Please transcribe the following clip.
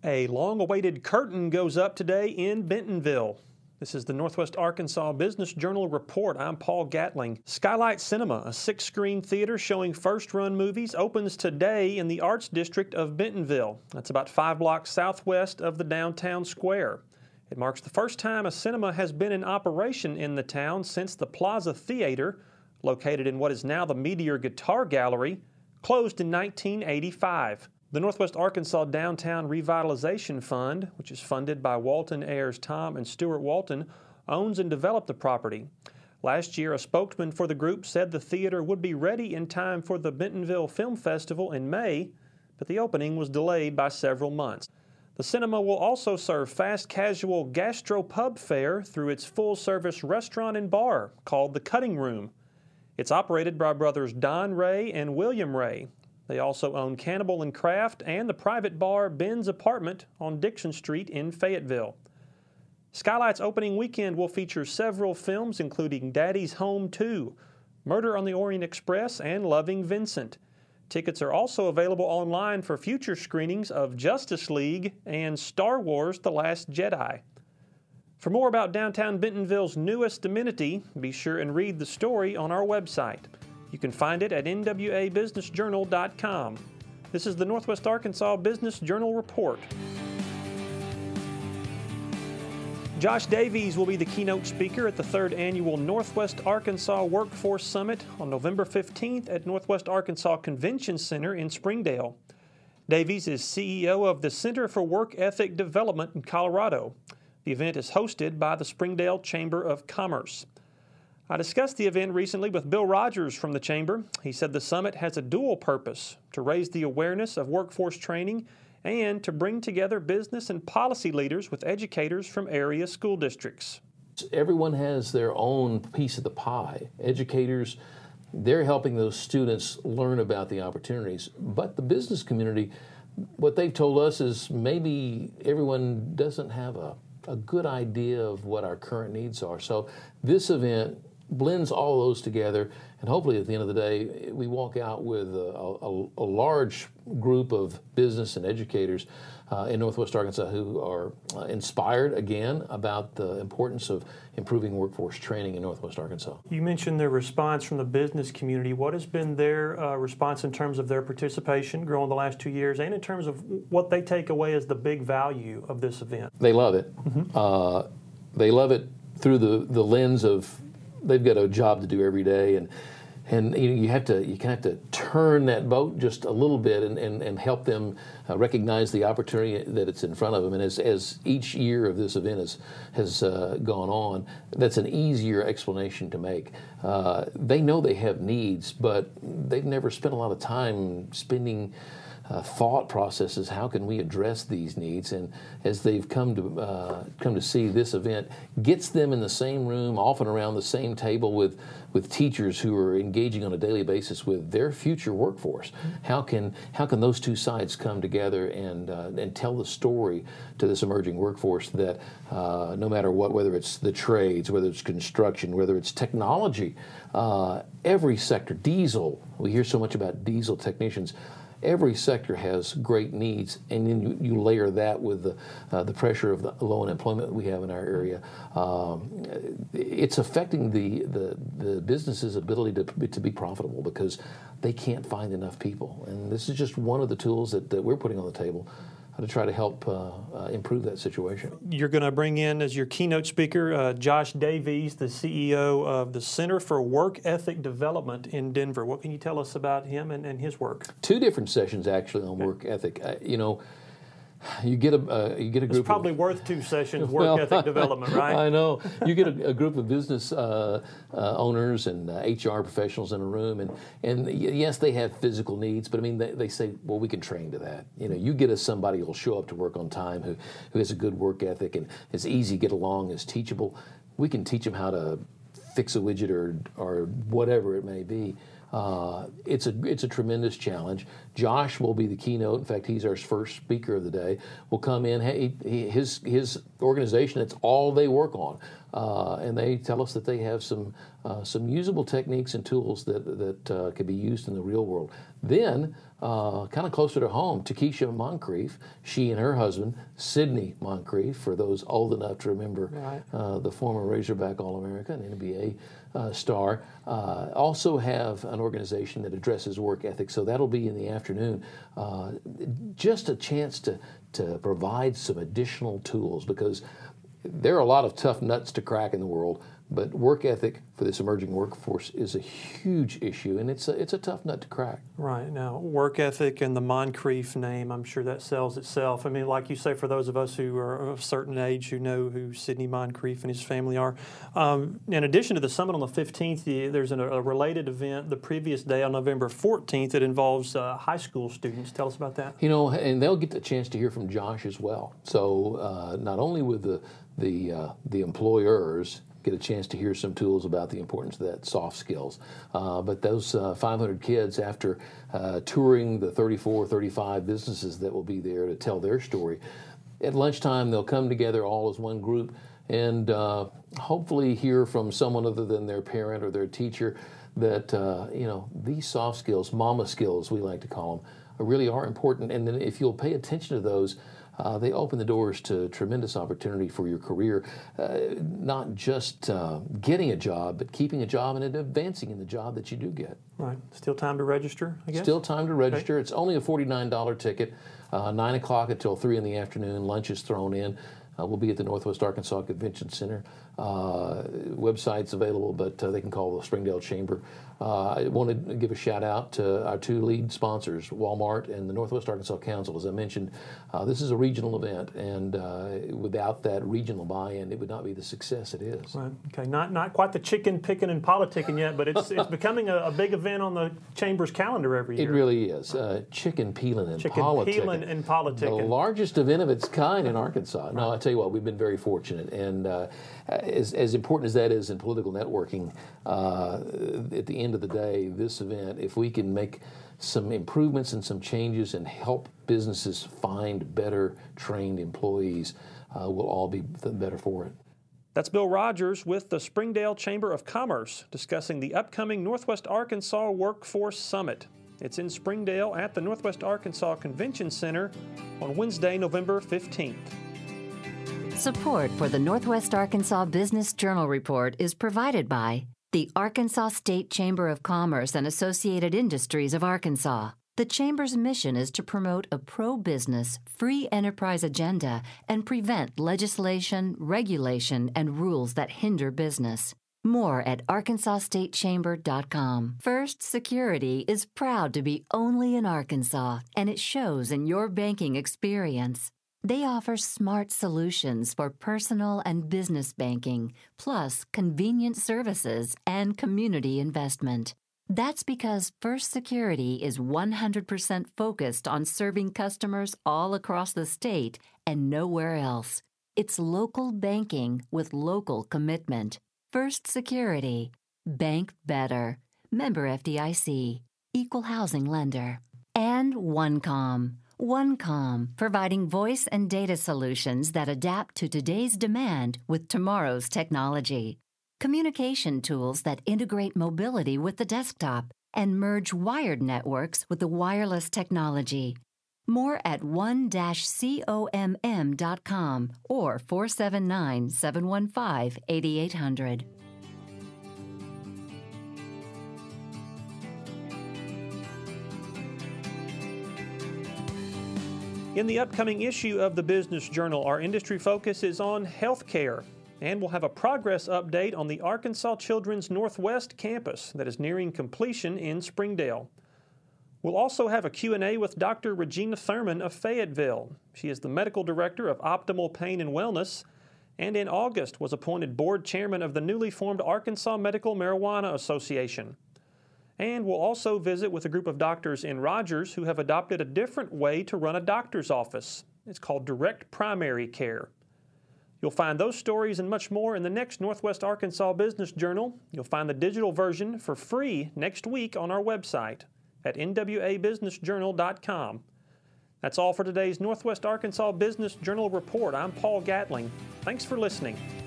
A long-awaited curtain goes up today in Bentonville. This is the Northwest Arkansas Business Journal Report. I'm Paul Gatling. Skylight Cinema, a 6-screen theater showing first-run movies, opens today in the Arts District of Bentonville. That's about 5 blocks southwest of the downtown square. It marks the first time a cinema has been in operation in the town since the Plaza Theater, located in what is now the Meteor Guitar Gallery, closed in 1985. The Northwest Arkansas Downtown Revitalization Fund, which is funded by Walton heirs Tom and Stuart Walton, owns and developed the property. Last year, a spokesman for the group said the theater would be ready in time for the Bentonville Film Festival in May, but the opening was delayed by several months. The cinema will also serve fast casual gastropub fare through its full-service restaurant and bar called The Cutting Room. It's operated by brothers Don Ray and William Ray. They also own Cannibal and Craft and the private bar Ben's Apartment on Dixon Street in Fayetteville. Skylight's opening weekend will feature several films including Daddy's Home 2, Murder on the Orient Express, and Loving Vincent. Tickets are also available online for future screenings of Justice League and Star Wars: The Last Jedi. For more about downtown Bentonville's newest amenity, be sure and read the story on our website. You can find it at nwabusinessjournal.com. This is the Northwest Arkansas Business Journal Report. Josh Davies will be the keynote speaker at the 3rd Annual Northwest Arkansas Workforce Summit on November 15th at Northwest Arkansas Convention Center in Springdale. Davies is CEO of the Center for Work Ethic Development in Colorado. The event is hosted by the Springdale Chamber of Commerce. I discussed the event recently with Bill Rogers from the Chamber. He said the summit has a dual purpose: to raise the awareness of workforce training and to bring together business and policy leaders with educators from area school districts. Everyone has their own piece of the pie. Educators, they're helping those students learn about the opportunities. But the business community, what they've told us is maybe everyone doesn't have a good idea of what our current needs are. So this event blends all those together, and hopefully at the end of the day, we walk out with a large group of business and educators in Northwest Arkansas who are inspired again about the importance of improving workforce training in Northwest Arkansas. You mentioned the response from the business community. What has been their response in terms of their participation growing the last 2 years, and in terms of what they take away as the big value of this event? They love it. Mm-hmm. They love it through the lens of they've got a job to do every day, and you have to turn that boat just a little bit and help them recognize the opportunity that it's in front of them. And as each year of this event has gone on, that's an easier explanation to make. They know they have needs, but they've never spent a lot of time spending thought processes. How can we address these needs? And as they've come to see, this event gets them in the same room, often around the same table with teachers who are engaging on a daily basis with their future workforce. How can those two sides come together and tell the story to this emerging workforce that no matter what, whether it's the trades, whether it's construction, whether it's technology, every sector, diesel, we hear so much about diesel technicians. Every sector has great needs, and then you layer that with the pressure of the low unemployment we have in our area. It's affecting the business's ability to be profitable because they can't find enough people. And this is just one of the tools that we're putting on the table to try to help improve that situation. You're going to bring in as your keynote speaker Josh Davies, the CEO of the Center for Work Ethic Development in Denver. What can you tell us about him and his work? 2 different sessions actually on work ethic. You get a group. It's probably worth 2 sessions, work ethic development, right? I know. You get a group of business owners and HR professionals in a room, and yes, they have physical needs, but I mean, they say, well, we can train to that. You get us somebody who will show up to work on time, who has a good work ethic and is easy to get along, is teachable. We can teach them how to fix a widget or whatever it may be. It's a tremendous challenge. Josh will be the keynote. In fact, he's our first speaker of the day. Will come in. His organization, it's all they work on. And they tell us that they have some usable techniques and tools that can be used in the real world. Then, kind of closer to home, Takesha Moncrief, she and her husband, Sidney Moncrief, for those old enough to remember, the former Razorback All-America and NBA star, also have an organization that addresses work ethics. So that'll be in the afternoon. Just a chance to provide some additional tools, because there are a lot of tough nuts to crack in the world, but work ethic for this emerging workforce is a huge issue, and it's a tough nut to crack. Right. Now, work ethic and the Moncrief name, I'm sure that sells itself. I mean, like you say, for those of us who are of a certain age who know who Sidney Moncrief and his family are. In addition to the summit on the 15th, there's a related event the previous day on November 14th that involves high school students. Tell us about that. You know, and they'll get the chance to hear from Josh as well. So not only with the employers get a chance to hear some tools about the importance of that soft skills. But those 500 kids, after touring the 34, 35 businesses that will be there to tell their story, at lunchtime they'll come together all as one group and hopefully hear from someone other than their parent or their teacher that, these soft skills, mama skills we like to call them, really are important. And then if you'll pay attention to those, they open the doors to tremendous opportunity for your career, not just getting a job, but keeping a job and advancing in the job that you do get. Right. Still time to register, I guess? Still time to register. Okay. It's only a $49 ticket, 9 o'clock until 3 in the afternoon. Lunch is thrown in. We'll be at the Northwest Arkansas Convention Center. Website's available, but they can call the Springdale Chamber. I want to give a shout out to our two lead sponsors, Walmart and the Northwest Arkansas Council. As I mentioned, this is a regional event, and without that regional buy-in, it would not be the success it is. Right. Okay. Not quite the chicken picking and politicking yet, but it's becoming a big event on the Chamber's calendar every year. It really is. Chicken peeling and politicking. Chicken peeling and politicking. The largest event of its kind in Arkansas. No, I tell you what, we've been very fortunate, and as important as that is in political networking, at the end of the day, this event, if we can make some improvements and some changes and help businesses find better trained employees, we'll all be the better for it. That's Bill Rogers with the Springdale Chamber of Commerce discussing the upcoming Northwest Arkansas Workforce Summit. It's in Springdale at the Northwest Arkansas Convention Center on Wednesday, November 15th. Support for the Northwest Arkansas Business Journal Report is provided by the Arkansas State Chamber of Commerce and Associated Industries of Arkansas. The Chamber's mission is to promote a pro-business, free enterprise agenda and prevent legislation, regulation, and rules that hinder business. More at arkansasstatechamber.com. First Security is proud to be only in Arkansas, and it shows in your banking experience. They offer smart solutions for personal and business banking, plus convenient services and community investment. That's because First Security is 100% focused on serving customers all across the state and nowhere else. It's local banking with local commitment. First Security. Bank better. Member FDIC. Equal housing lender. And OneComm. OneComm, providing voice and data solutions that adapt to today's demand with tomorrow's technology. Communication tools that integrate mobility with the desktop and merge wired networks with the wireless technology. More at one-comm.com or 479-715-8800. In the upcoming issue of the Business Journal, our industry focus is on healthcare, and we'll have a progress update on the Arkansas Children's Northwest campus that is nearing completion in Springdale. We'll also have a Q&A with Dr. Regina Thurman of Fayetteville. She is the medical director of Optimal Pain and Wellness, and in August was appointed board chairman of the newly formed Arkansas Medical Marijuana Association. And we'll also visit with a group of doctors in Rogers who have adopted a different way to run a doctor's office. It's called direct primary care. You'll find those stories and much more in the next Northwest Arkansas Business Journal. You'll find the digital version for free next week on our website. at nwabusinessjournal.com. That's all for today's Northwest Arkansas Business Journal Report. I'm Paul Gatling. Thanks for listening.